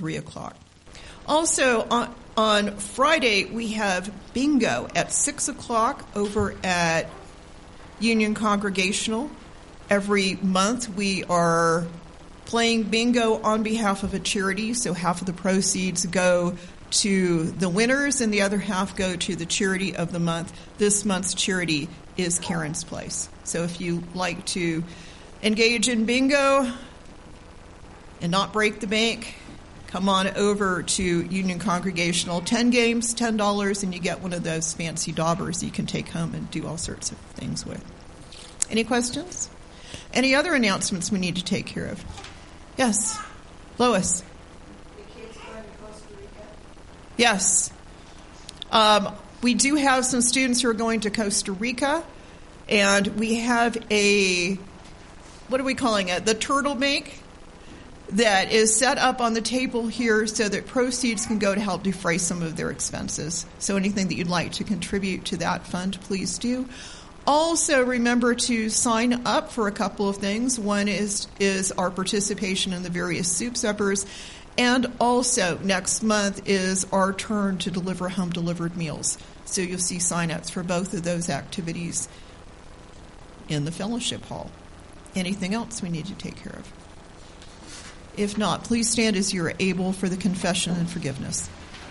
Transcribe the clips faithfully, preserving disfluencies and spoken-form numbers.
three o'clock. Also, on, on Friday, we have bingo at six o'clock over at Union Congregational. Every month, we are playing bingo on behalf of a charity, so half of the proceeds go to the winners and the other half go to the charity of the month. This month's charity is Karen's Place. So if you like to engage in bingo and not break the bank, come on over to Union Congregational. ten games, ten dollars, and you get one of those fancy daubers you can take home and do all sorts of things with. Any questions? Any other announcements we need to take care of? Yes. Lois. The kids going to Costa Rica? Yes. Um, we do have some students who are going to Costa Rica, and we have a, what are we calling it? The turtle bank that is set up on the table here so that proceeds can go to help defray some of their expenses. So anything that you'd like to contribute to that fund, please do. Also, remember to sign up for a couple of things. One is is our participation in the various soup suppers. And also, next month is our turn to deliver home-delivered meals. So you'll see sign-ups for both of those activities in the fellowship hall. Anything else we need to take care of? If not, please stand as you are able for the confession and forgiveness.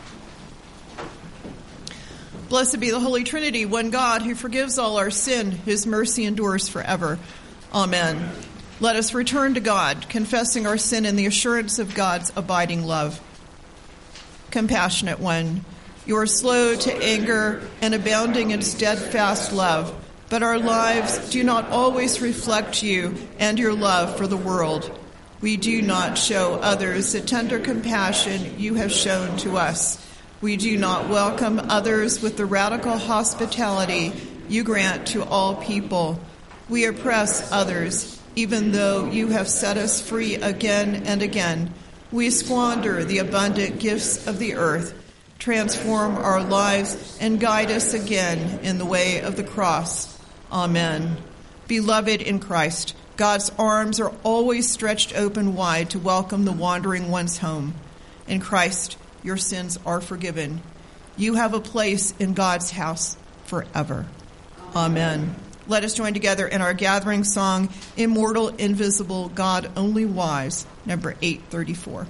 Blessed be the Holy Trinity, one God, who forgives all our sin, whose mercy endures forever. Amen. Let us return to God, confessing our sin in the assurance of God's abiding love. Compassionate one, you are slow to anger and abounding in steadfast love, but our lives do not always reflect you and your love for the world. We do not show others the tender compassion you have shown to us. We do not welcome others with the radical hospitality you grant to all people. We oppress others, even though you have set us free again and again. We squander the abundant gifts of the earth, transform our lives, and guide us again in the way of the cross. Amen. Beloved in Christ, God's arms are always stretched open wide to welcome the wandering ones home. In Christ, your sins are forgiven. You have a place in God's house forever. Amen. Let us join together in our gathering song, Immortal, Invisible, God Only Wise, number eight thirty-four.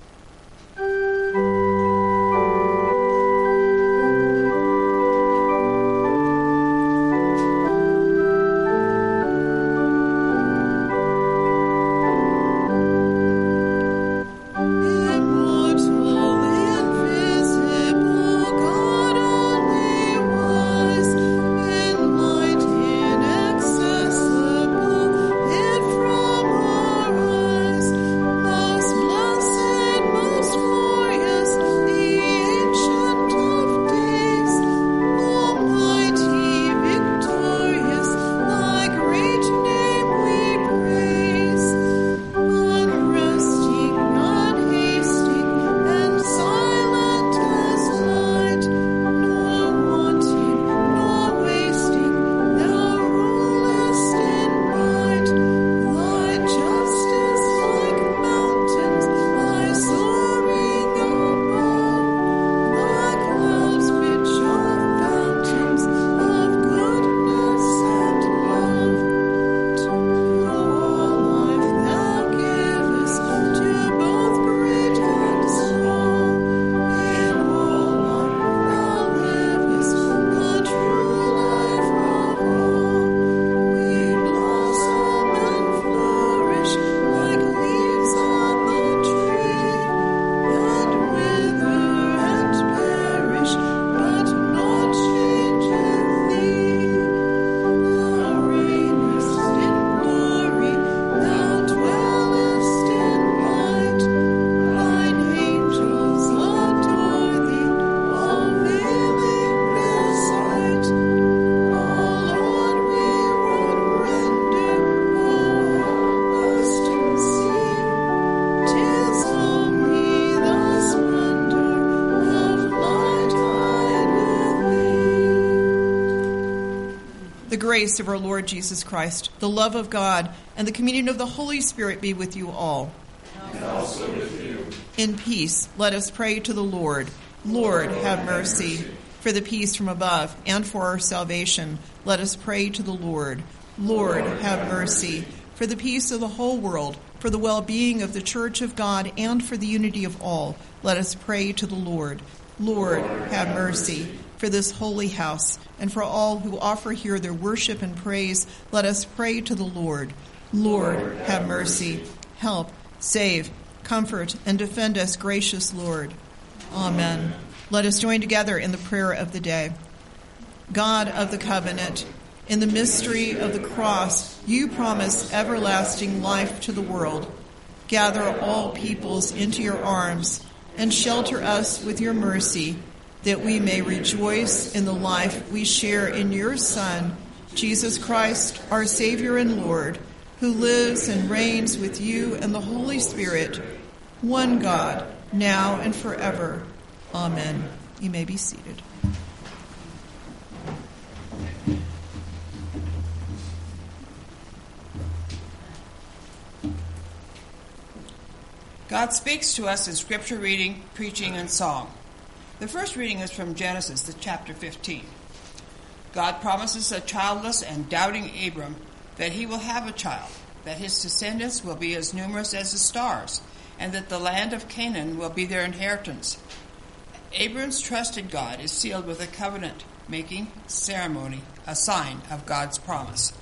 The grace of our Lord Jesus Christ, the love of God, and the communion of the Holy Spirit be with you all. And also with you. In peace, let us pray to the Lord. Lord, have mercy. For the peace from above and for our salvation, let us pray to the Lord. Lord, have mercy. For the peace of the whole world, for the well-being of the Church of God, and for the unity of all, let us pray to the Lord. Lord, have mercy. For this holy house, and for all who offer here their worship and praise, let us pray to the Lord. Lord, have mercy. Help, save, comfort, and defend us, gracious Lord. Amen. Let us join together in the prayer of the day. God of the covenant, in the mystery of the cross, you promise everlasting life to the world. Gather all peoples into your arms and shelter us with your mercy, that we may rejoice in the life we share in your Son, Jesus Christ, our Savior and Lord, who lives and reigns with you and the Holy Spirit, one God, now and forever. Amen. You may be seated. God speaks to us in scripture reading, preaching, and song. The first reading is from Genesis, the chapter fifteen. God promises a childless and doubting Abram that he will have a child, that his descendants will be as numerous as the stars, and that the land of Canaan will be their inheritance. Abram's trust in God is sealed with a covenant-making ceremony, a sign of God's promise.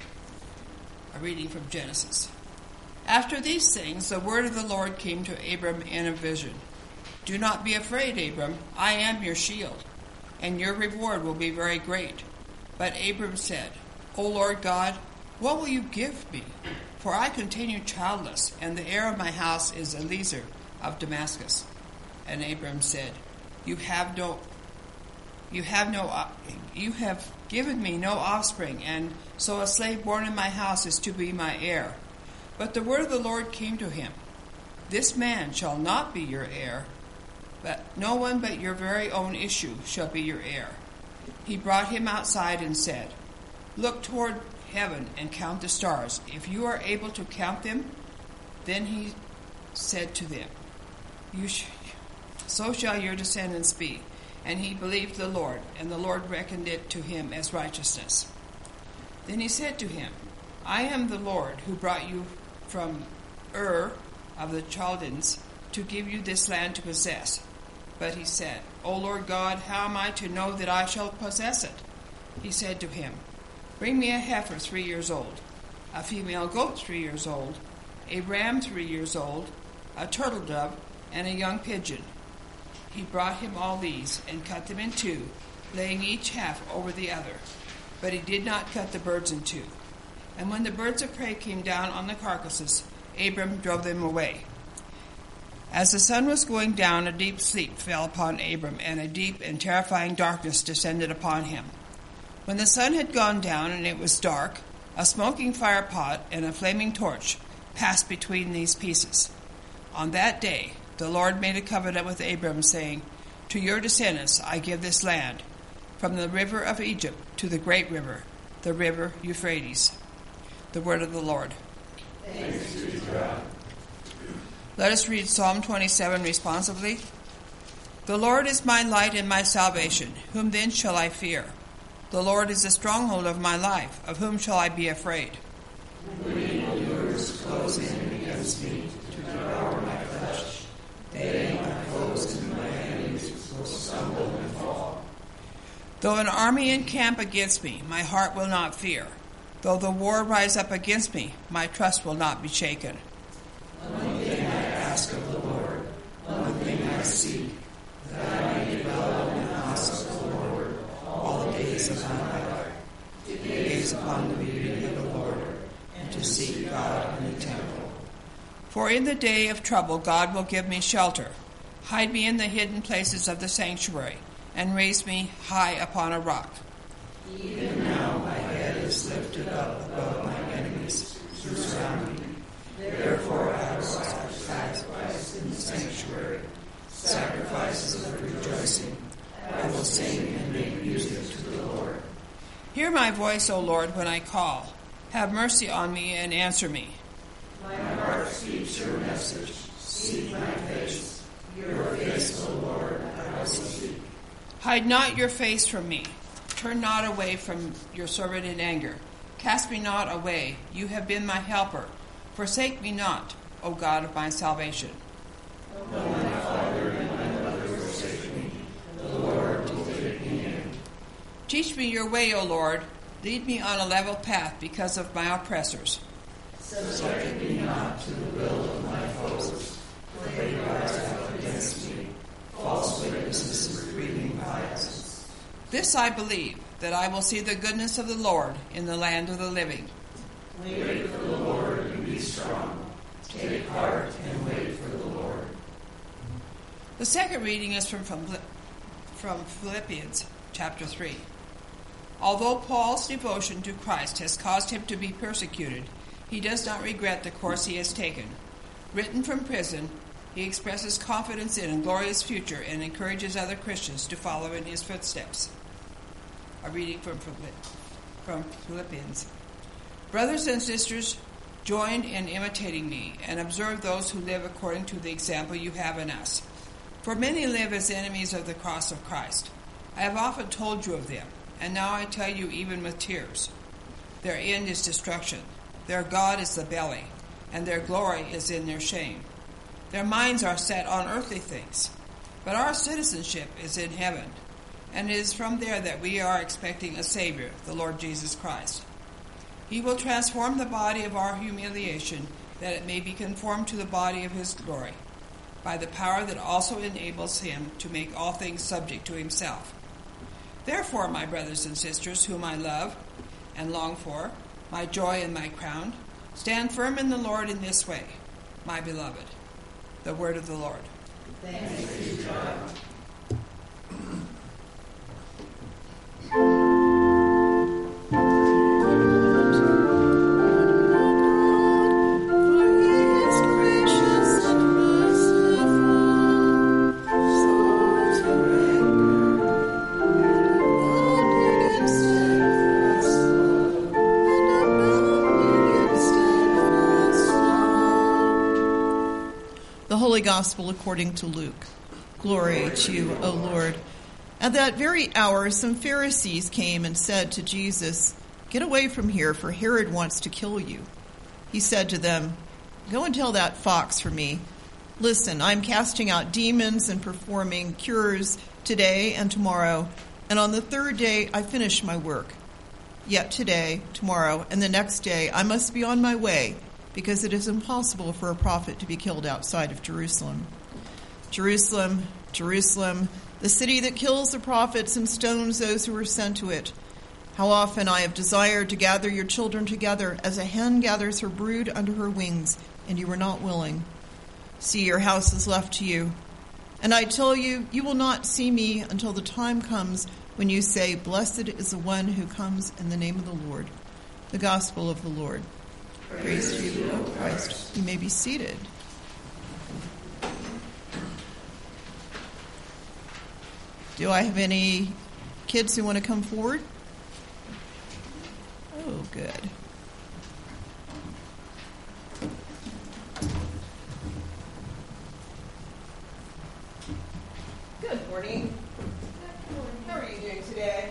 A reading from Genesis. After these things, the word of the Lord came to Abram in a vision. Do not be afraid, Abram. I am your shield, and your reward will be very great. But Abram said, O Lord God, what will you give me? For I continue childless, and the heir of my house is Eliezer of Damascus. And Abram said, You have no, you have no, you have given me no offspring, and so a slave born in my house is to be my heir. But the word of the Lord came to him, This man shall not be your heir, but no one but your very own issue shall be your heir. He brought him outside and said, Look toward heaven and count the stars. If you are able to count them, then he said to them, You sh- So shall your descendants be. And he believed the Lord, and the Lord reckoned it to him as righteousness. Then he said to him, I am the Lord who brought you from Ur of the Chaldeans to give you this land to possess. But he said, O Lord God, how am I to know that I shall possess it? He said to him, Bring me a heifer three years old, a female goat three years old, a ram three years old, a turtle dove, and a young pigeon. He brought him all these and cut them in two, laying each half over the other. But he did not cut the birds in two. And when the birds of prey came down on the carcasses, Abram drove them away. As the sun was going down, a deep sleep fell upon Abram, and a deep and terrifying darkness descended upon him. When the sun had gone down and it was dark, a smoking firepot and a flaming torch passed between these pieces. On that day, the Lord made a covenant with Abram, saying, To your descendants I give this land, from the river of Egypt to the great river, the river Euphrates. The word of the Lord. Thanks be to God. Let us read Psalm twenty-seven responsively. The Lord is my light and my salvation. Whom then shall I fear? The Lord is the stronghold of my life. Of whom shall I be afraid? When evildoers close in against me to devour my flesh, they, my foes and my enemies, will stumble and fall. Though an army encamp against me, my heart will not fear. Though the war rise up against me, my trust will not be shaken. One thing I ask of the Lord, one thing I seek, that I may dwell in the house of the Lord all the days of my life, to gaze upon the beauty of the Lord, and to seek God in the temple. For in the day of trouble God will give me shelter. Hide me in the hidden places of the sanctuary, and raise me high upon a rock. Even now my head is lifted up above my enemies who surround me. Therefore I will sacrifice in the sanctuary, sacrifices of rejoicing. I will sing and make music to the Lord. Hear my voice, O Lord, when I call. Have mercy on me and answer me. My heart speaks your message. Seek my face. Your face, O Lord, I will seek. Hide not your face from me. Turn not away from your servant in anger. Cast me not away. You have been my helper. Forsake me not, O God of my salvation. Though my father and my mother forsake me, the Lord will take me in. Teach me your way, O Lord. Lead me on a level path because of my oppressors. Subject me not to the will of my foes, for they rise up against me, false witnesses breathing violence. This I believe, that I will see the goodness of the Lord in the land of the living. Wait for the Lord and be strong. Take heart and wait for the Lord. The second reading is from, from, from Philippians chapter three. Although Paul's devotion to Christ has caused him to be persecuted, he does not regret the course he has taken. Written from prison, he expresses confidence in a glorious future and encourages other Christians to follow in his footsteps. A reading from, from Philippians. Brothers and sisters, join in imitating me and observe those who live according to the example you have in us. For many live as enemies of the cross of Christ. I have often told you of them, and now I tell you even with tears. Their end is destruction. Their God is the belly, and their glory is in their shame. Their minds are set on earthly things, but our citizenship is in heaven, and it is from there that we are expecting a Savior, the Lord Jesus Christ. He will transform the body of our humiliation, that it may be conformed to the body of his glory, by the power that also enables him to make all things subject to himself. Therefore, my brothers and sisters, whom I love and long for, my joy and my crown, stand firm in the Lord in this way, my beloved. The word of the Lord. Thanks be to God. Holy Gospel according to Luke. Glory to you, O Lord. At that very hour, some Pharisees came and said to Jesus, "Get away from here, for Herod wants to kill you." He said to them, "Go and tell that fox for me. Listen, I'm casting out demons and performing cures today and tomorrow, and on the third day I finish my work. Yet today, tomorrow, and the next day I must be on my way, because it is impossible for a prophet to be killed outside of Jerusalem. Jerusalem, Jerusalem, the city that kills the prophets and stones those who are sent to it. How often I have desired to gather your children together as a hen gathers her brood under her wings, and you were not willing. See, your house is left to you. And I tell you, you will not see me until the time comes when you say, 'Blessed is the one who comes in the name of the Lord.'" The Gospel of the Lord. Praise to you, O Christ. You may be seated. Do I have any kids who want to come forward? Oh, good. Good morning. How are you doing today?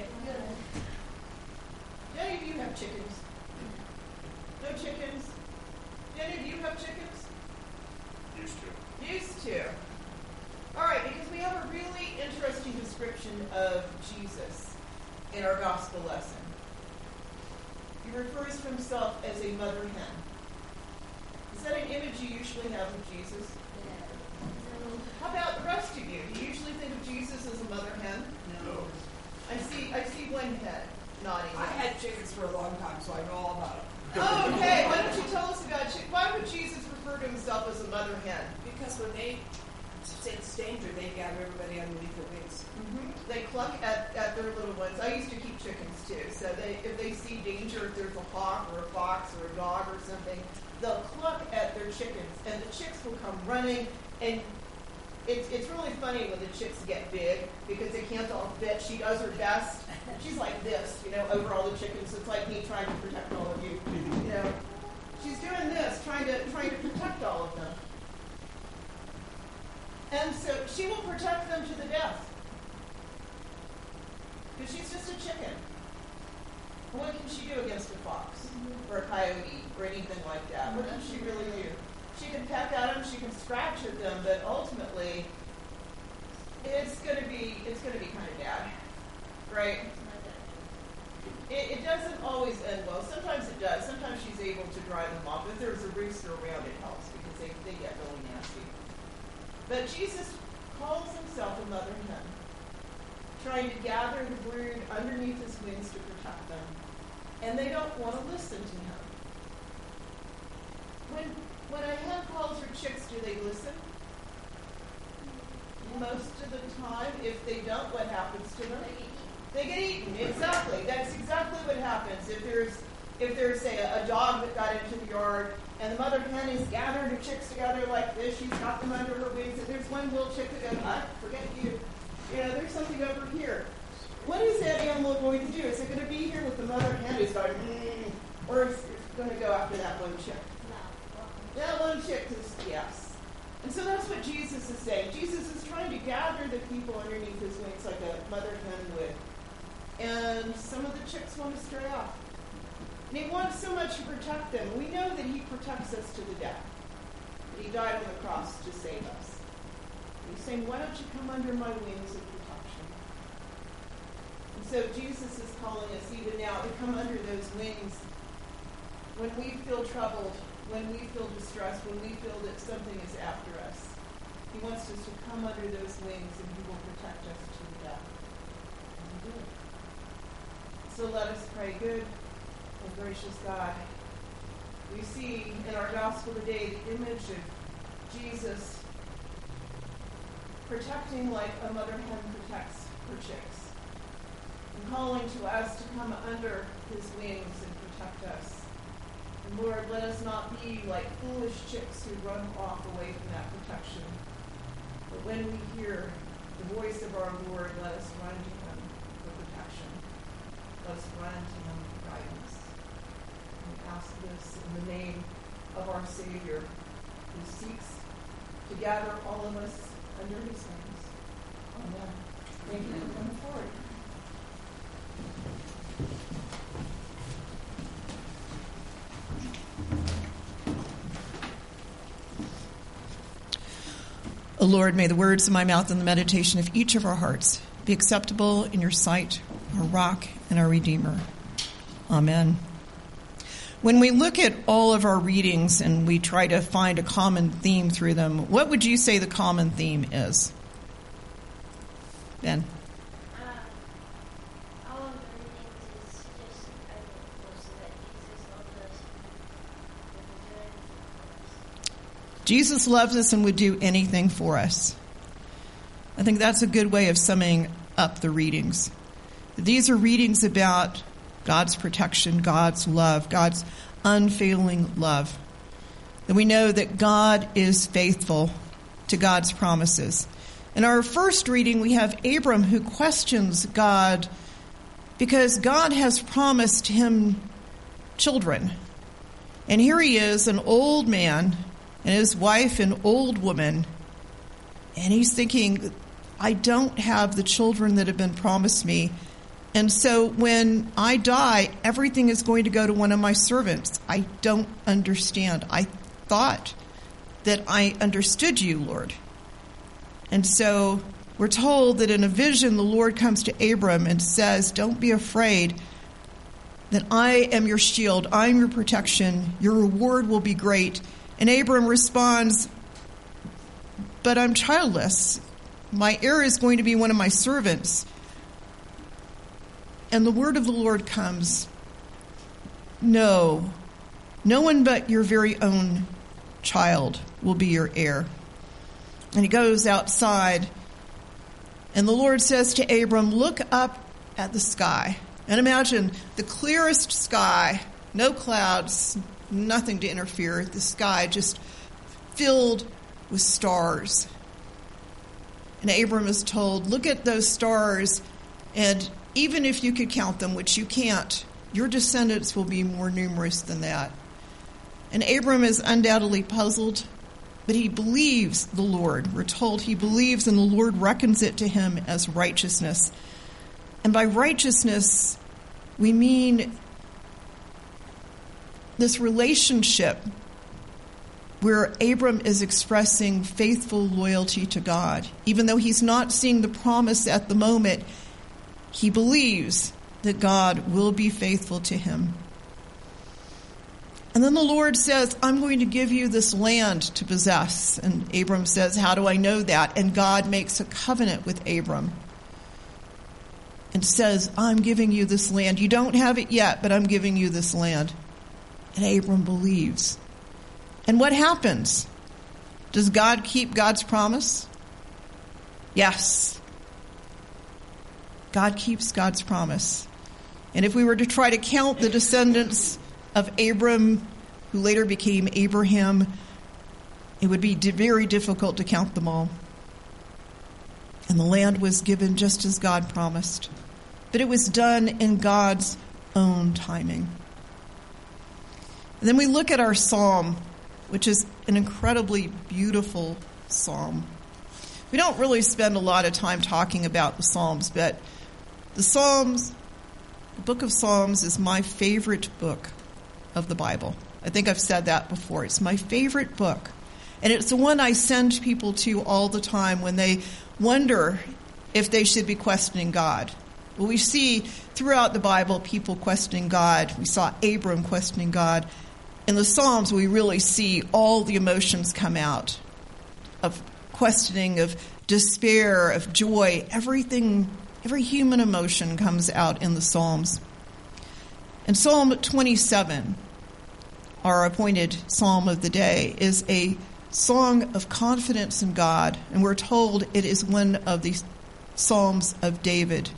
Do any of you have chickens? No chickens? Do any of you have chickens? Used to. Used to. All right, because we have a really interesting description of Jesus in our gospel lesson. He refers to himself as a mother hen. Is that an image you usually have of Jesus? How about the rest of you? Do you usually think of Jesus as a mother hen? No. I see I see one head nodding. I had chickens for a long time, so I know all about it. Oh, okay. Why don't you tell us about chickens? Why would Jesus refer to himself as a mother hen? Because when they sense danger, they gather everybody underneath their wings. Mm-hmm. They cluck at, at their little ones. I used to keep chickens too. So they, if they see danger, if there's a hawk or a fox or a dog or something, they'll cluck at their chickens, and the chicks will come running. And it's it's really funny when the chicks get big because they can't all fit. She does her best. She's like this, you know, over all the chickens. It's like me trying to protect all of you. You know, she's doing this, trying to trying to protect all of them. And so she will protect them to the death. Because she's just a chicken. And what can she do against a fox or a coyote or anything like that? What does she really do? She can peck at them, she can scratch at them, but ultimately, it's going to be it's going to be kind of bad, right? It, it doesn't always end well. Sometimes it does. Sometimes she's able to drive them off. If there's a rooster around, it helps because they, they get really nasty. But Jesus calls himself a mother hen, trying to gather the brood underneath his wings to protect them. And they don't want to listen to him. When when a hen calls her chicks, do they listen? Most of the time. If they don't, what happens to them? They get eaten. Exactly. That's exactly what happens. If there's if there's say a, a dog that got into the yard and the mother hen is gathering her chicks together like this, she's got them under her wings, and there's one little chick that goes, ah, forget you. You know, there's something over here. What is that animal going to do? Is it going to be here with the mother hen who's going, mm, or is it going to go after that one chick? No. That one chick is, yes. And so that's what Jesus is saying. Jesus is trying to gather the people underneath his wings like a mother hen would. And some of the chicks want to stray off. And he wants so much to protect them. We know that he protects us to the death. That he died on the cross to save us. And he's saying, why don't you come under my wings of protection? And so Jesus is calling us even now to come under those wings when we feel troubled, when we feel distressed, when we feel that something is after us. He wants us to come under those wings and he will protect us to the death. And he will. So let us pray. Good and gracious God, we see in our gospel today the image of Jesus protecting like a mother hen protects her chicks, and calling to us to come under his wings and protect us. And Lord, let us not be like foolish chicks who run off away from that protection. But when we hear the voice of our Lord, let us run to him for protection. Let us run to him for guidance. And we ask this in the name of our Savior, who seeks to gather all of us under his wings. Amen. Thank you for coming forward. O Lord, may the words of my mouth and the meditation of each of our hearts be acceptable in your sight, our rock and our Redeemer. Amen. When we look at all of our readings and we try to find a common theme through them, what would you say the common theme is? Ben? Uh, all of the readings is just, I think, mostly that Jesus loved us and would do anything for us. Jesus loves us and would do anything for us. I think that's a good way of summing up the readings. These are readings about God's protection, God's love, God's unfailing love. And we know that God is faithful to God's promises. In our first reading, we have Abram who questions God because God has promised him children. And here he is, an old man, and his wife, an old woman, and he's thinking, I don't have the children that have been promised me. And so when I die, everything is going to go to one of my servants. I don't understand. I thought that I understood you, Lord. And so we're told that in a vision, the Lord comes to Abram and says, don't be afraid, that I am your shield. I am your protection. Your reward will be great. And Abram responds, but I'm childless. My heir is going to be one of my servants. And the word of the Lord comes, no, no one but your very own child will be your heir. And he goes outside, and the Lord says to Abram, look up at the sky. And imagine the clearest sky, no clouds, nothing to interfere. The sky just filled with stars. And Abram is told, look at those stars, and even if you could count them, which you can't, your descendants will be more numerous than that. And Abram is undoubtedly puzzled But he believes the Lord. We're told he believes and the Lord reckons it to him as righteousness. And by righteousness, we mean this relationship where Abram is expressing faithful loyalty to God. Even though he's not seeing the promise at the moment, he believes that God will be faithful to him. And then the Lord says, I'm going to give you this land to possess. And Abram says, how do I know that? And God makes a covenant with Abram and says, I'm giving you this land. You don't have it yet, but I'm giving you this land. And Abram believes. And what happens? Does God keep God's promise? Yes. God keeps God's promise. And if we were to try to count the descendants of Abram, who later became Abraham, it would be very difficult to count them all. And the land was given just as God promised. But it was done in God's own timing. And then we look at our psalm, which is an incredibly beautiful psalm. We don't really spend a lot of time talking about the Psalms, but the Psalms, the book of Psalms is my favorite book of the Bible. I think I've said that before. It's my favorite book. And it's the one I send people to all the time when they wonder if they should be questioning God. Well, we see throughout the Bible people questioning God. We saw Abram questioning God. In the Psalms, we really see all the emotions come out of questioning, of despair, of joy. Everything, every human emotion comes out in the Psalms. And Psalm twenty-seven, our appointed psalm of the day, is a song of confidence in God. And we're told it is one of the Psalms of David,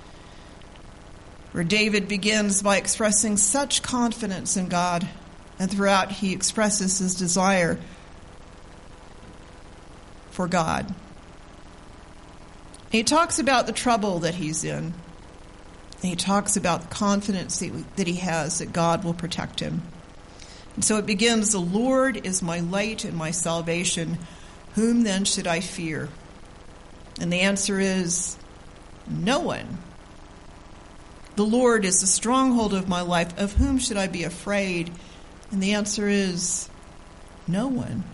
where David begins by expressing such confidence in God. And throughout, he expresses his desire for God. And he talks about the trouble that he's in. And he talks about the confidence that he has that God will protect him. And so it begins, the Lord is my light and my salvation. Whom then should I fear? And the answer is, no one. The Lord is the stronghold of my life. Of whom should I be afraid? And the answer is, no one.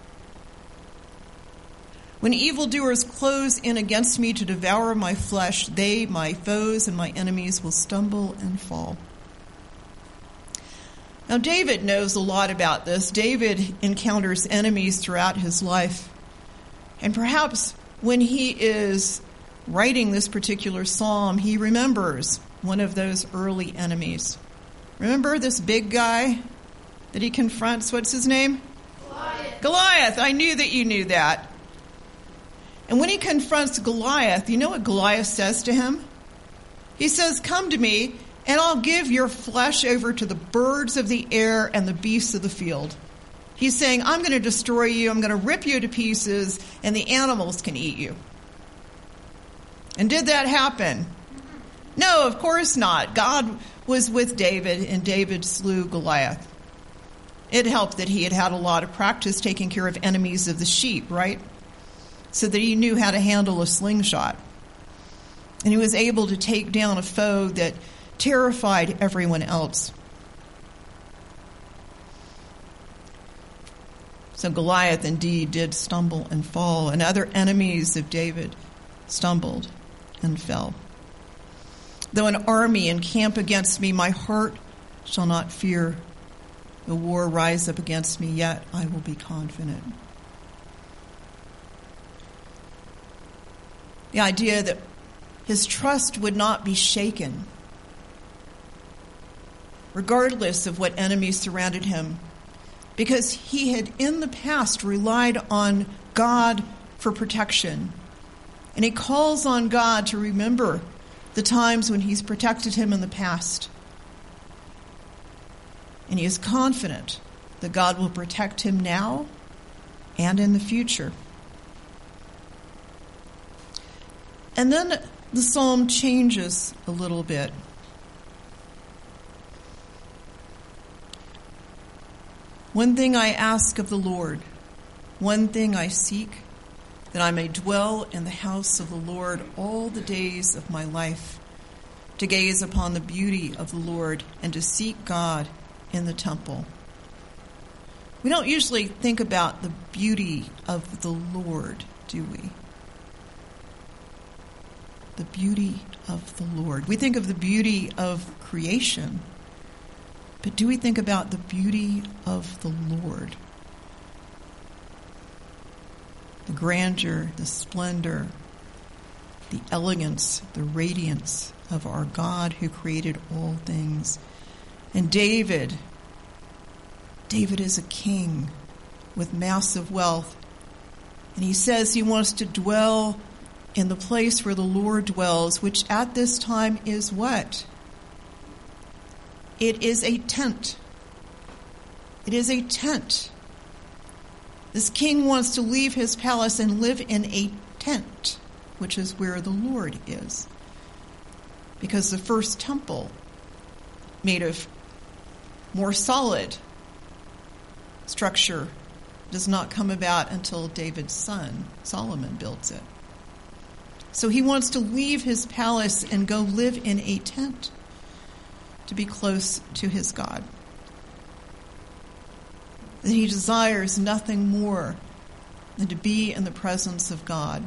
When evildoers close in against me to devour my flesh, they, my foes and my enemies, will stumble and fall. Now, David knows a lot about this. David encounters enemies throughout his life. And perhaps when he is writing this particular psalm, he remembers one of those early enemies. Remember this big guy that he confronts? What's his name? Goliath. Goliath. I knew that you knew that. And when he confronts Goliath, you know what Goliath says to him? He says, come to me, and I'll give your flesh over to the birds of the air and the beasts of the field. He's saying, I'm going to destroy you, I'm going to rip you to pieces, and the animals can eat you. And did that happen? No, of course not. God was with David, and David slew Goliath. It helped that he had had a lot of practice taking care of enemies of the sheep, right? So that he knew how to handle a slingshot. And he was able to take down a foe that terrified everyone else. So Goliath indeed did stumble and fall, and other enemies of David stumbled and fell. Though an army encamp against me, my heart shall not fear. The war rise up against me, yet I will be confident. The idea that his trust would not be shaken, regardless of what enemies surrounded him, because he had in the past relied on God for protection. And he calls on God to remember the times when he's protected him in the past. And he is confident that God will protect him now and in the future. And then the psalm changes a little bit. One thing I ask of the Lord, One thing I seek, that I may dwell in the house of the Lord all the days of my life, to gaze upon the beauty of the Lord and to seek God in the temple. We don't usually think about the beauty of the Lord, do we? The beauty of the Lord. We think of the beauty of creation, but do we think about the beauty of the Lord? The grandeur, the splendor, the elegance, the radiance of our God who created all things. And David, David is a king with massive wealth. And he says he wants to dwell in the place where the Lord dwells, which at this time is what? It is a tent. It is a tent. This king wants to leave his palace and live in a tent, which is where the Lord is. Because the first temple, made of more solid structure, does not come about until David's son, Solomon, builds it. So he wants to leave his palace and go live in a tent to be close to his God. That he desires nothing more than to be in the presence of God.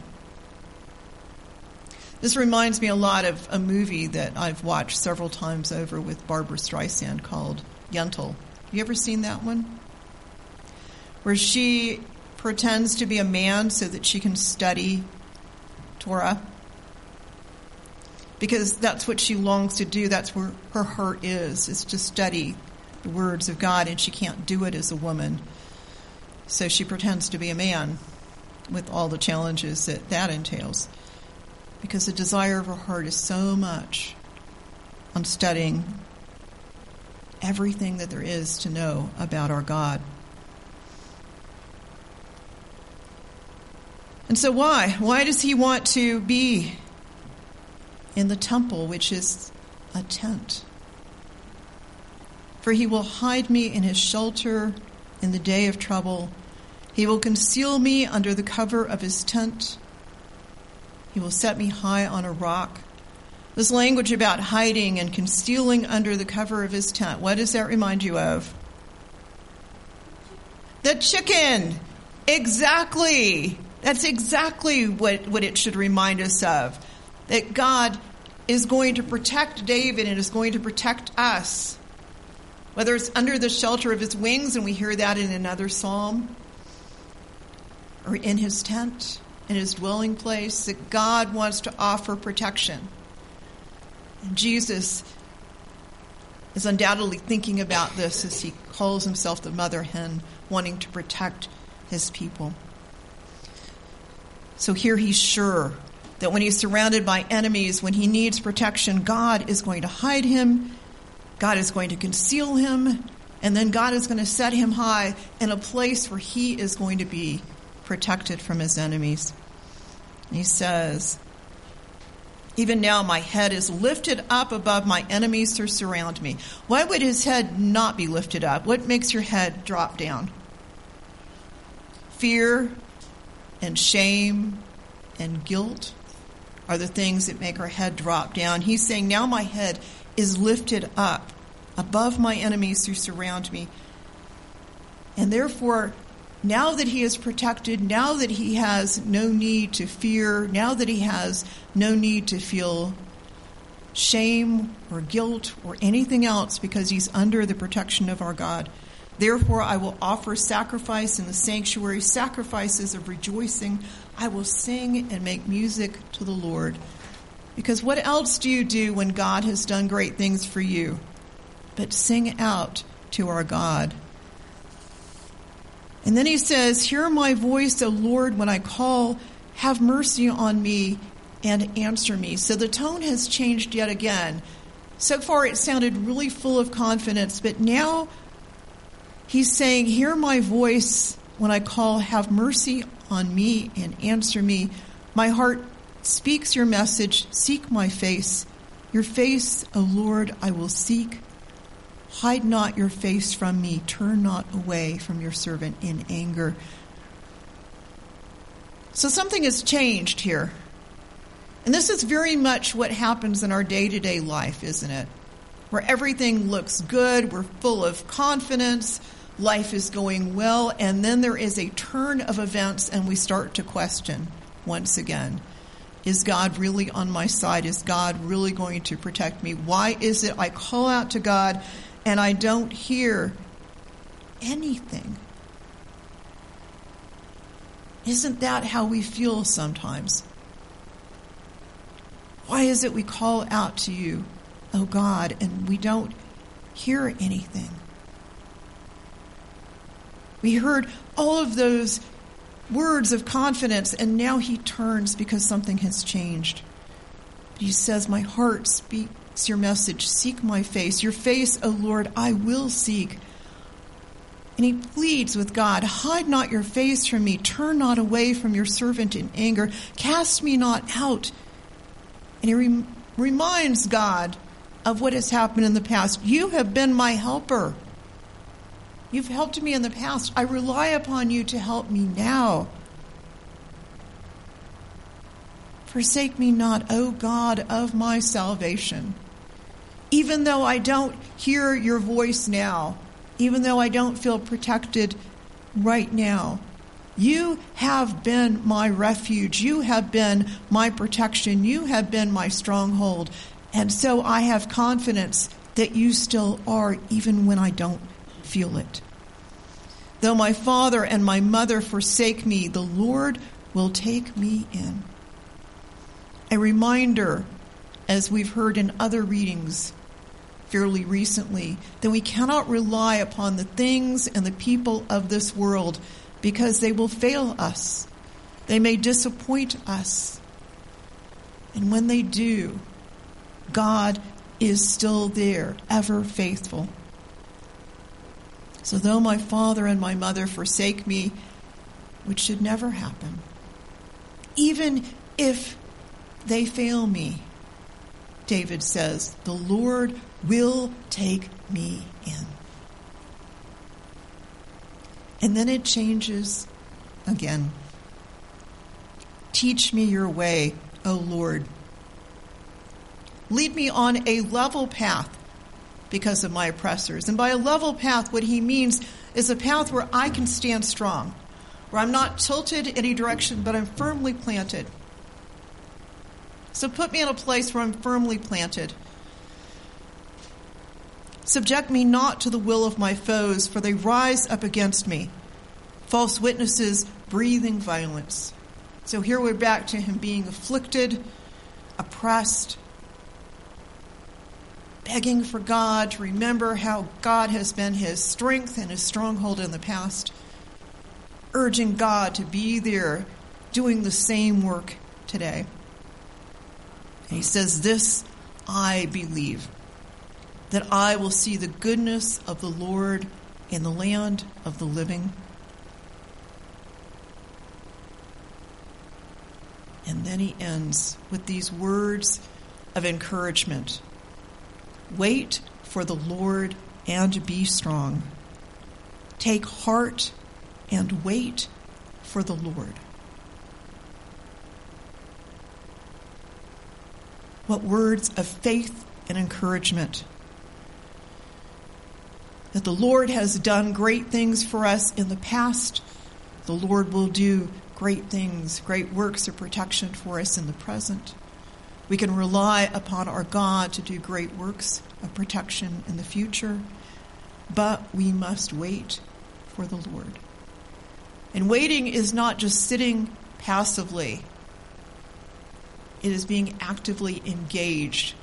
This reminds me a lot of a movie that I've watched several times over with Barbara Streisand called Yentl. Have you ever seen that one? Where she pretends to be a man so that she can study Torah. Because that's what she longs to do. That's where her heart is, is to study the words of God, and she can't do it as a woman. So she pretends to be a man with all the challenges that that entails. Because the desire of her heart is so much on studying everything that there is to know about our God. And so why? Why does he want to be in the temple, which is a tent? For he will hide me in his shelter in the day of trouble. He will conceal me under the cover of his tent. He will set me high on a rock. This language about hiding and concealing under the cover of his tent, what does that remind you of? The chicken. Exactly. That's exactly what, what it should remind us of. That God is going to protect David and is going to protect us. Whether it's under the shelter of his wings, and we hear that in another psalm, or in his tent, in his dwelling place, that God wants to offer protection. And Jesus is undoubtedly thinking about this as he calls himself the mother hen, wanting to protect his people. So here he's sure that when he's surrounded by enemies, when he needs protection, God is going to hide him, God is going to conceal him, and then God is going to set him high in a place where he is going to be protected from his enemies. And he says, even now my head is lifted up above my enemies who surround me. Why would his head not be lifted up? What makes your head drop down? Fear and shame and guilt are the things that make our head drop down. He's saying, now my head is lifted up above my enemies who surround me. And therefore, now that he is protected, now that he has no need to fear, now that he has no need to feel shame or guilt or anything else because he's under the protection of our God, therefore I will offer sacrifice in the sanctuary, sacrifices of rejoicing. I will sing and make music to the Lord. Because what else do you do when God has done great things for you but sing out to our God? And then he says, hear my voice, O Lord, when I call. Have mercy on me and answer me. So the tone has changed yet again. So far it sounded really full of confidence, but now he's saying, hear my voice when I call. Have mercy on me and answer me. My heart speaks your message. Seek my face. Your face, O Lord, I will seek. Hide not your face from me. Turn not away from your servant in anger. So something has changed here. And this is very much what happens in our day-to-day life, isn't it? Where everything looks good, we're full of confidence, life is going well, and then there is a turn of events and we start to question once again. Is God really on my side? Is God really going to protect me? Why is it I call out to God and I don't hear anything? Isn't that how we feel sometimes? Why is it we call out to you, oh God, and we don't hear anything? We heard all of those words of confidence, and now he turns because something has changed. But he says, my heart speaks your message. Seek my face. Your face, O Lord, I will seek. And he pleads with God, hide not your face from me. Turn not away from your servant in anger. Cast me not out. And he rem- reminds God of what has happened in the past. You have been my helper. You've helped me in the past. I rely upon you to help me now. Forsake me not, O God of my salvation. Even though I don't hear your voice now, even though I don't feel protected right now, you have been my refuge. You have been my protection. You have been my stronghold. And so I have confidence that you still are, even when I don't feel it. Though my father and my mother forsake me, the Lord will take me in. A reminder, as we've heard in other readings fairly recently, that we cannot rely upon the things and the people of this world because they will fail us. They may disappoint us. And when they do, God is still there, ever faithful. So though my father and my mother forsake me, which should never happen, even if they fail me, David says, the Lord will take me in. And then it changes again. Teach me your way, O Lord. Lead me on a level path because of my oppressors. And by a level path, what he means is a path where I can stand strong, where I'm not tilted any direction, but I'm firmly planted. So put me in a place where I'm firmly planted. Subject me not to the will of my foes, for they rise up against me. False witnesses breathing violence. So here we're back to him being afflicted, oppressed, begging for God to remember how God has been his strength and his stronghold in the past, urging God to be there doing the same work today. And he says, this I believe, that I will see the goodness of the Lord in the land of the living. And then he ends with these words of encouragement. Wait for the Lord and be strong. Take heart and wait for the Lord. What words of faith and encouragement. That the Lord has done great things for us in the past. The Lord will do great things, great works of protection for us in the present. We can rely upon our God to do great works of protection in the future, but we must wait for the Lord. And waiting is not just sitting passively. It is being actively engaged.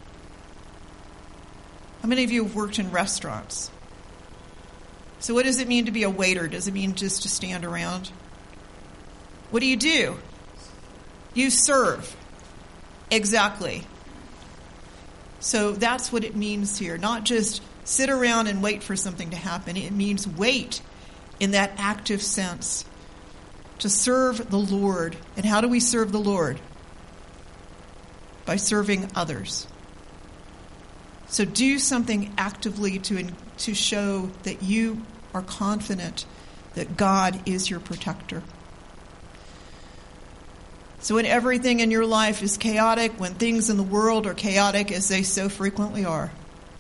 How many of you have worked in restaurants? So what does it mean to be a waiter? Does it mean just to stand around? What do you do? You serve. Exactly. So that's what it means here. Not just sit around and wait for something to happen. It means wait in that active sense. To serve the Lord. And how do we serve the Lord? By serving others. So do something actively to, to show that you are confident that God is your protector. So when everything in your life is chaotic, when things in the world are chaotic, as they so frequently are,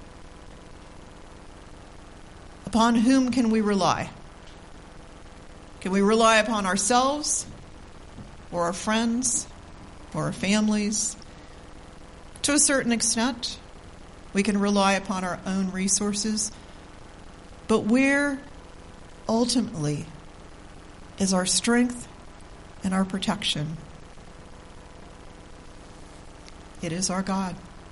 upon whom can we rely? Can we rely upon ourselves, or our friends, or our families? To a certain extent, we can rely upon our own resources. But where, ultimately, is our strength and our protection? It is our God.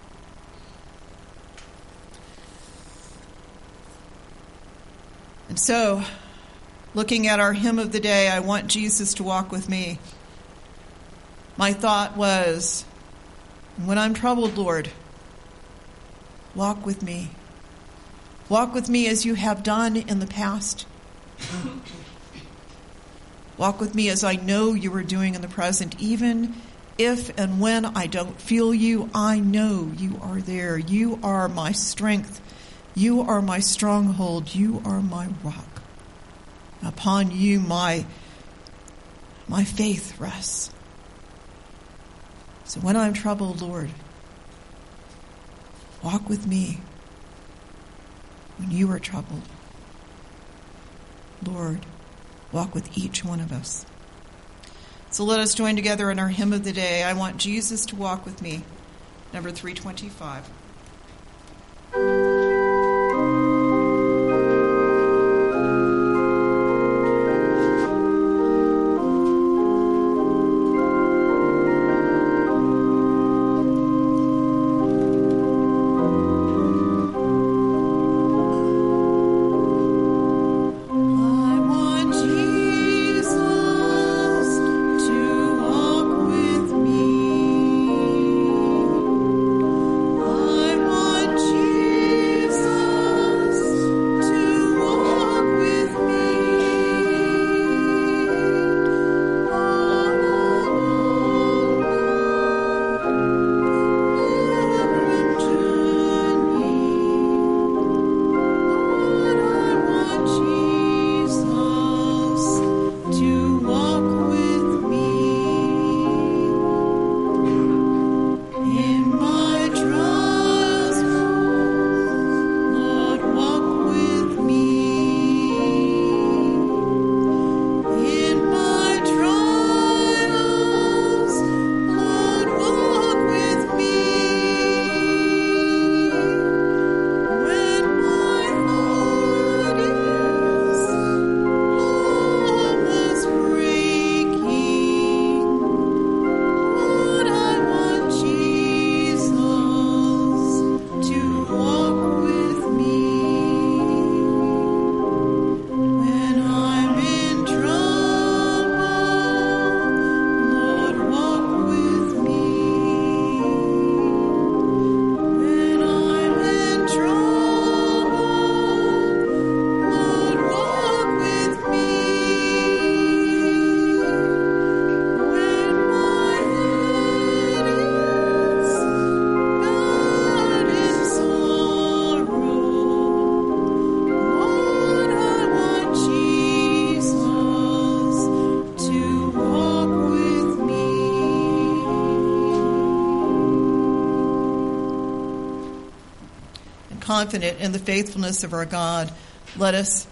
And so, looking at our hymn of the day, I want Jesus to walk with me. My thought was, when I'm troubled, Lord, walk with me. Walk with me as you have done in the past. Walk with me as I know you are doing in the present. Even if and when I don't feel you, I know you are there. You are my strength. You are my stronghold. You are my rock. Upon you my, my faith rests. So when I'm troubled, Lord, walk with me when you are troubled. Lord, walk with each one of us. So let us join together in our hymn of the day. I want Jesus to walk with me. Number three twenty-five. Confident in the faithfulness of our God, let us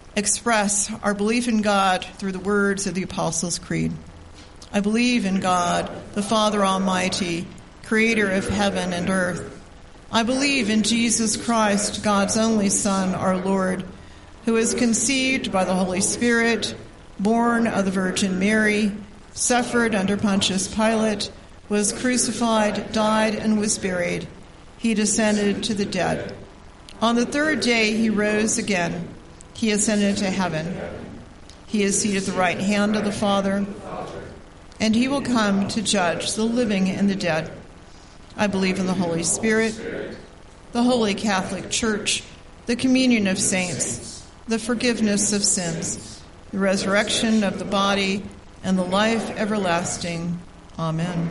express our belief in God through the words of the Apostles' Creed. I believe in God, the Father Almighty, creator of heaven and earth. I believe in Jesus Christ, God's only Son, our Lord, who was conceived by the Holy Spirit, born of the Virgin Mary, suffered under Pontius Pilate, was crucified, died, and was buried. He descended to the dead. On the third day he rose again. He ascended to heaven. He is seated at the right hand of the Father, and he will come to judge the living and the dead. I believe in the Holy Spirit, the Holy Catholic Church, the communion of saints, the forgiveness of sins, the resurrection of the body, and the life everlasting. Amen.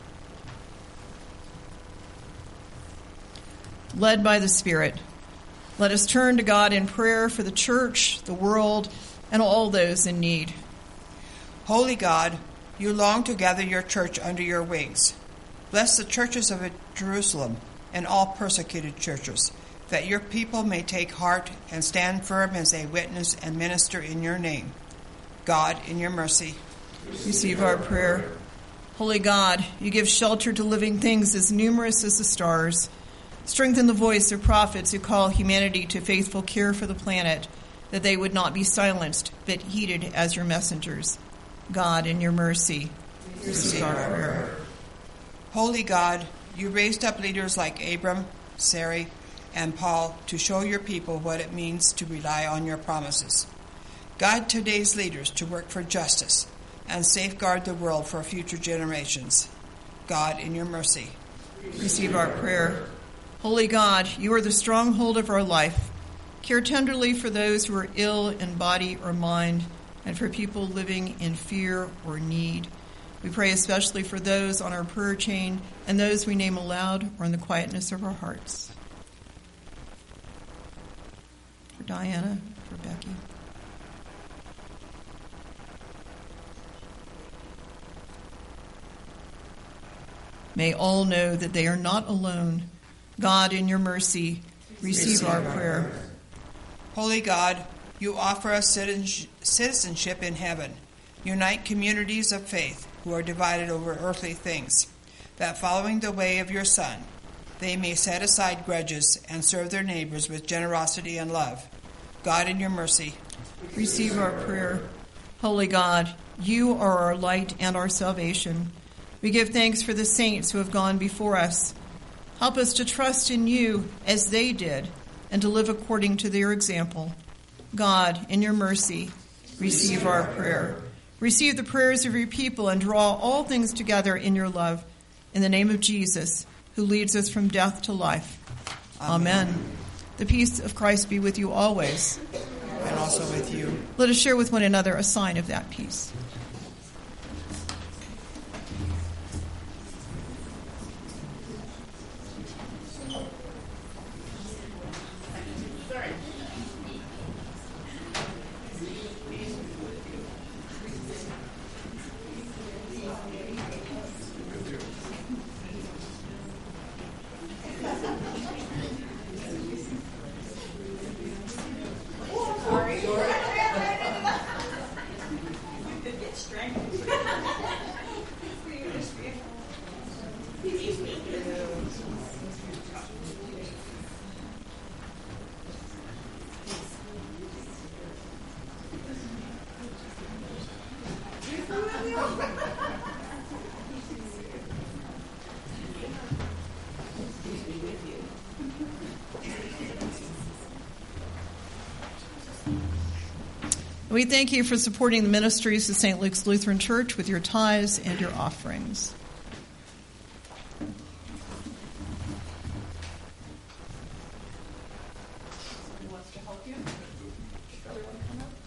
Led by the Spirit, Let us turn to God in prayer for the church, the world, and all those in need. Holy God, you long to gather your church under your wings. Bless the churches of Jerusalem and all persecuted churches, that your people may take heart and stand firm as they witness and minister in your name. God, in your mercy, receive our prayer. Holy God, you give shelter to living things as numerous as the stars. Strengthen the voice of prophets who call humanity to faithful care for the planet, that they would not be silenced, but heeded as your messengers. God, in your mercy, receive our prayer. Holy God, you raised up leaders like Abram, Sarai, and Paul to show your people what it means to rely on your promises. Guide today's leaders to work for justice and safeguard the world for future generations. God, in your mercy, receive our prayer. Holy God, you are the stronghold of our life. Care tenderly for those who are ill in body or mind, and for people living in fear or need. We pray especially for those on our prayer chain and those we name aloud or in the quietness of our hearts. For Diana, for Becky. May all know that they are not alone. God, in your mercy, receive, receive our prayer. Holy God, you offer us citizenship in heaven. Unite communities of faith who are divided over earthly things, that following the way of your Son, they may set aside grudges and serve their neighbors with generosity and love. God, in your mercy, receive our prayer. Holy God, you are our light and our salvation. We give thanks for the saints who have gone before us. Help us to trust in you as they did and to live according to their example. God, in your mercy, receive our prayer. Receive the prayers of your people and draw all things together in your love. In the name of Jesus, who leads us from death to life. Amen. Amen. The peace of Christ be with you always. And also with you. Let us share with one another a sign of that peace. We thank you for supporting the ministries of Saint Luke's Lutheran Church with your tithes and your offerings. Who wants to help you? Brother, want to come up?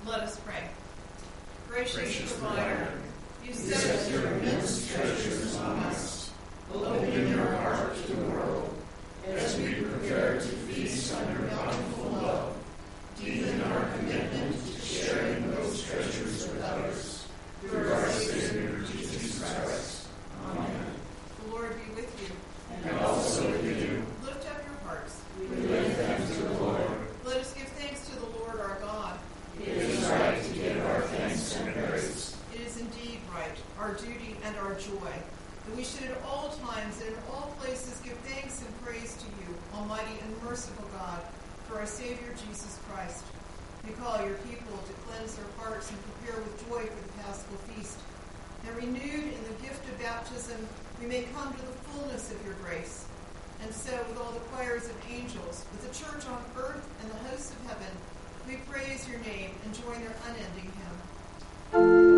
Let us pray. Gracious, Gracious Provider, you You said set your immense treasures on us. Open your heart to the world as we prepare to feast on your bountiful love. Deepen our commitment to sharing those treasures with others. Through our Savior, Jesus Christ. Amen. The Lord be with you. And also with you. Lift up your hearts. We lift them to the Lord. Let us give thanks to the Lord our God. It is right to give our thanks and praise. It is indeed right, our duty and our joy, that we should at all times and in all places give thanks and praise to you, Almighty and merciful God, for our Savior Jesus Christ. We call your people to cleanse their hearts and prepare with joy for the Paschal feast. And renewed in the gift of baptism, we may come to the fullness of your grace. And so, with all the choirs of angels, with the church on earth and the hosts of heaven, we praise your name and join their unending hymn.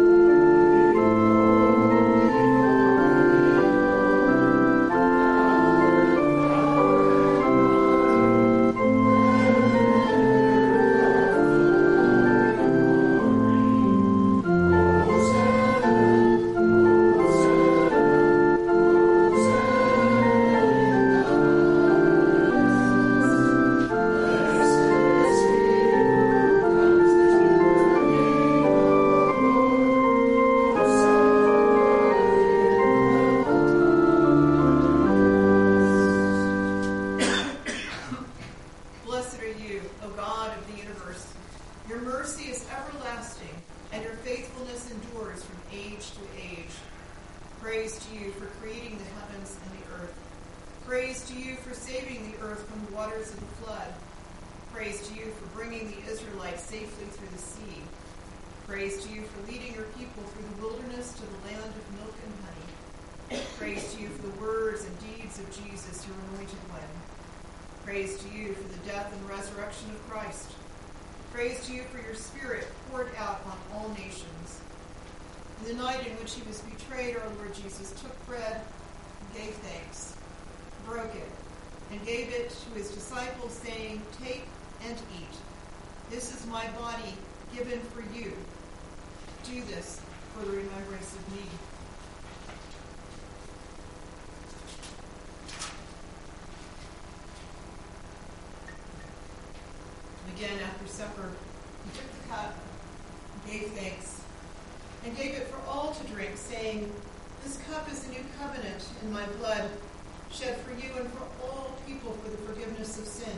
Again, after supper, he took the cup, gave thanks, and gave it for all to drink, saying, "This cup is the new covenant in my blood, shed for you and for all people for the forgiveness of sin.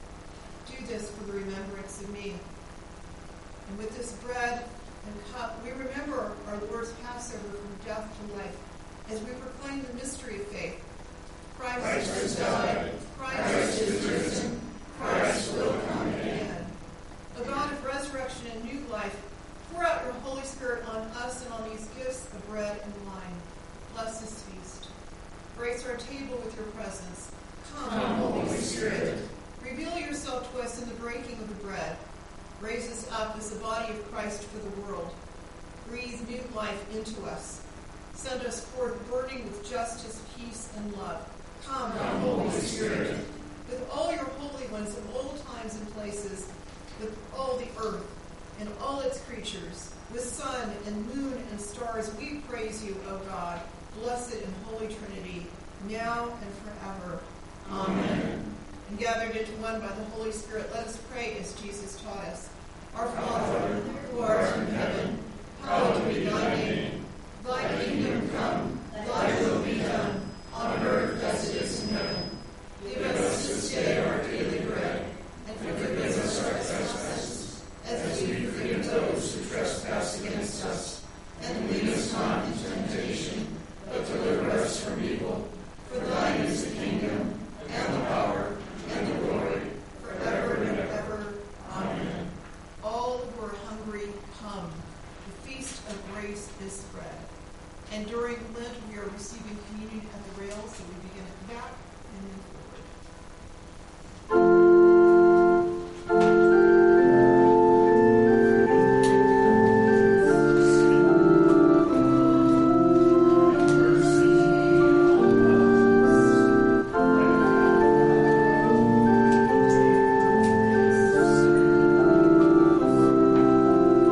Do this for the remembrance of me." And with this bread and cup, we remember our Lord's Passover from death to life, as we proclaim the mystery of faith. Christ, Christ has died. Christ, Christ is risen. Christ will come again. O God of resurrection and new life, pour out your Holy Spirit on us and on these gifts of bread and wine. Bless this feast. Grace our table with your presence. Come, Come, Holy Spirit. Reveal yourself to us in the breaking of the bread. Raise us up as the body of Christ for the world. Breathe new life into us. Send us forth burning with justice, peace, and love. Come, Come, Holy Spirit. With all your holy ones in all times and places, with all the earth and all its creatures, with sun and moon and stars, we praise you, O God, blessed and holy Trinity, now and forever. Amen. And gathered into one by the Holy Spirit, let us pray as Jesus taught us. Our Father, who art in heaven, hallowed be thy name. Thy kingdom come, thy will be done, on earth as it is in heaven. Give us this day our daily bread, and forgive us our trespasses, as we forgive those who trespass against us. And lead us not into temptation, but deliver us from evil. For thine is the kingdom, and the power, and the glory, forever and ever. Amen. All who are hungry, come. The feast of grace is spread. And during Lent, we are receiving communion at the rails, so we begin at the back and then forward. Mercy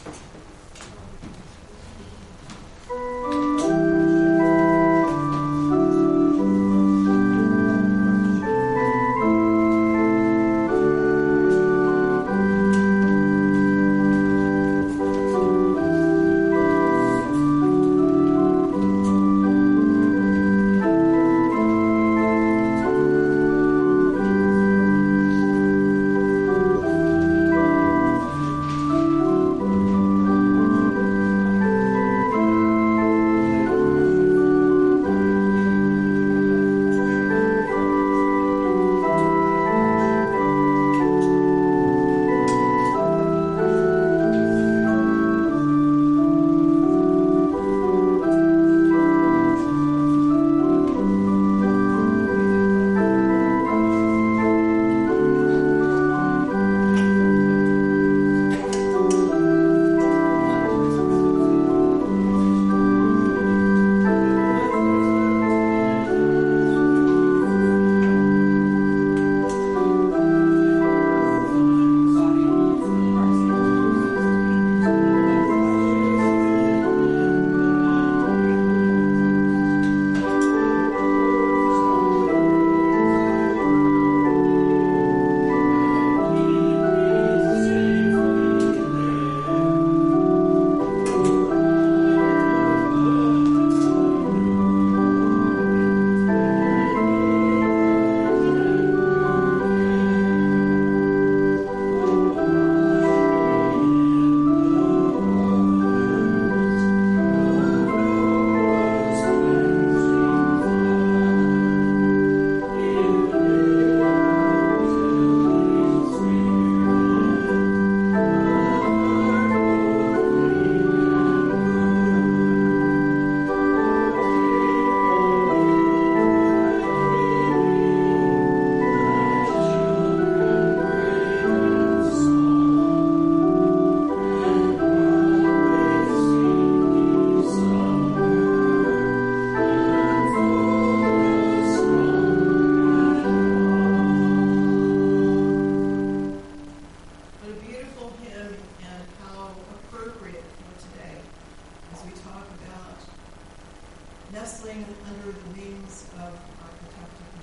nestling under the wings of our protective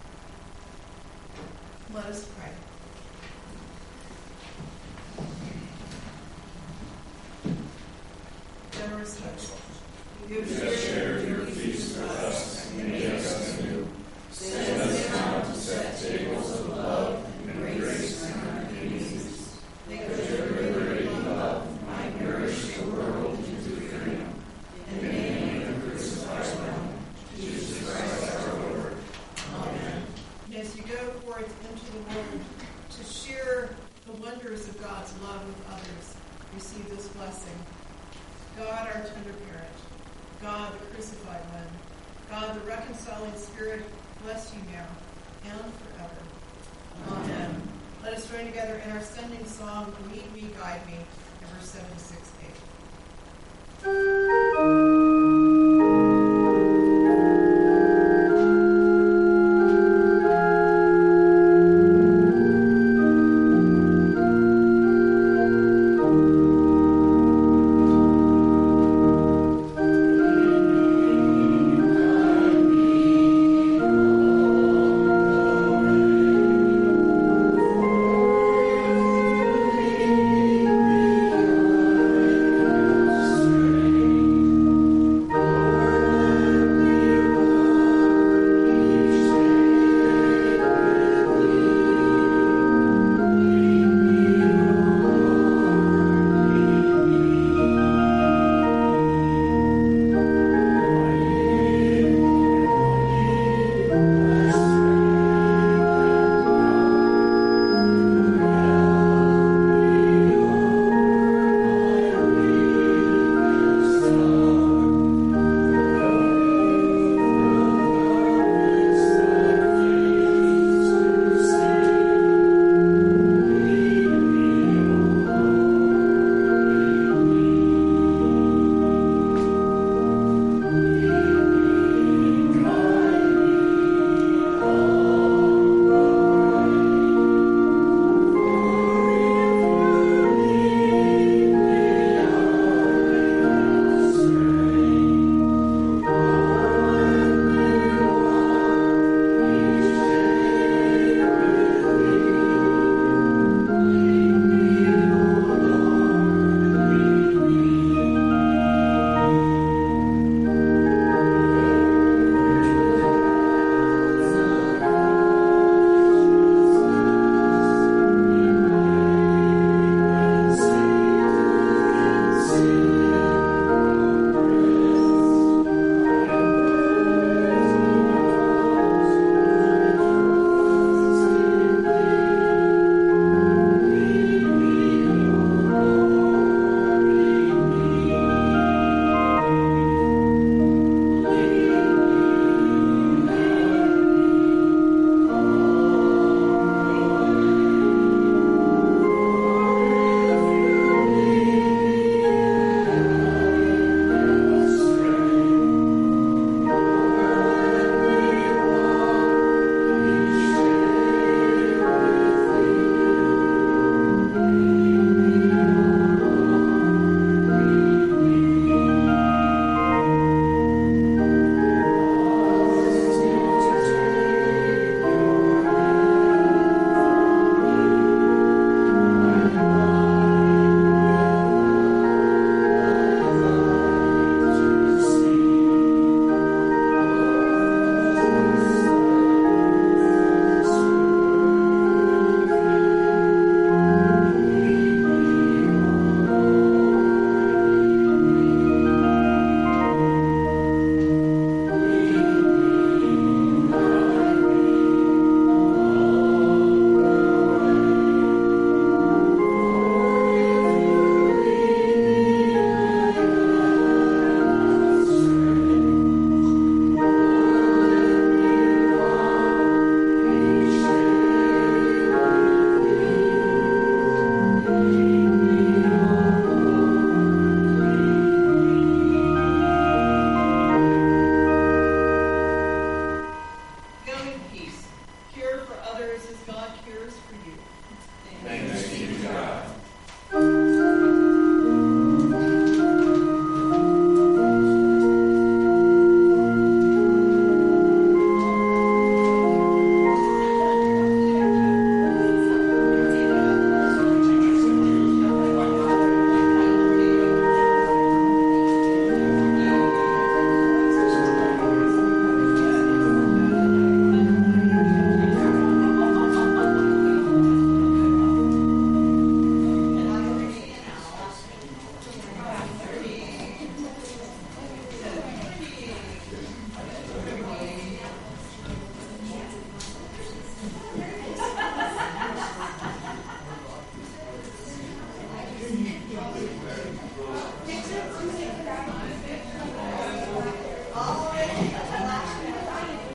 home. Let us pray. Generous host, you have shared your feast with us and made us anew. Send us now to set tables of love and grace in our enemies. Make us your liberating love might nourish the world into freedom. In the name of the crucified one, Jesus Christ our Lord. Amen. As you go forth into the world to share the wonders of God's love with others, receive this blessing. God, our tender parent, God, the crucified one, God, the reconciling Spirit, bless you now and forever. Amen. Let us join together in our sending song, Lead Me, Guide Me, number seven six eight.